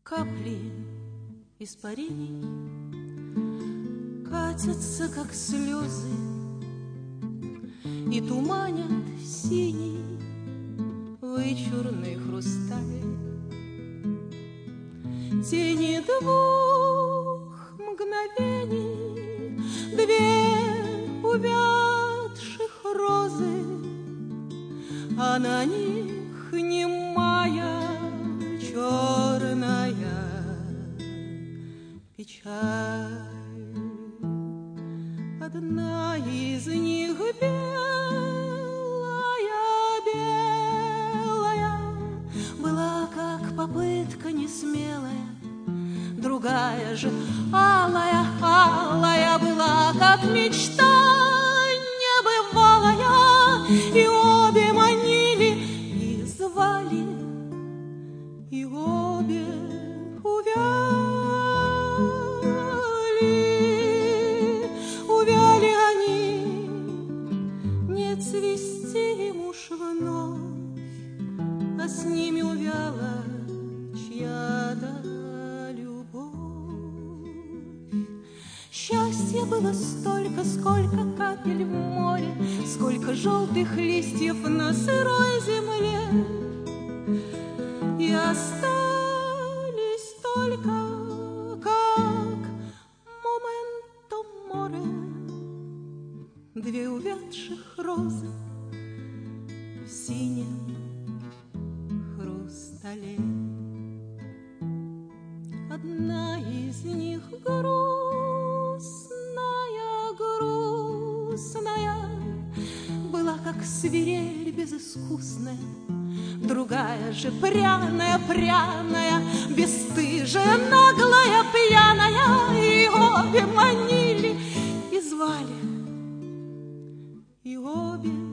Капли испарений катятся, как слезы, и туманят синий вычурный хрусталь. Тени двух мгновений, две увядших розы, а на них немая черная печаль. Одна из них белая, была как попытка несмелая, другая же алая была как мечта небывалая, и обе манили и звали, и обе увяли они, не цвести им уж вновь, а с ними увяла чья-то любовь. Счастья было столько, сколько капель в море, сколько желтых листьев на сырой земле, и остались только, как моменто море, две увядших розы в синем хрустале. Одна из них грустная, была как свирель безыскусная, другая же пряная, бесстыжая, наглая, пьяная, и обе манили и звали, и обе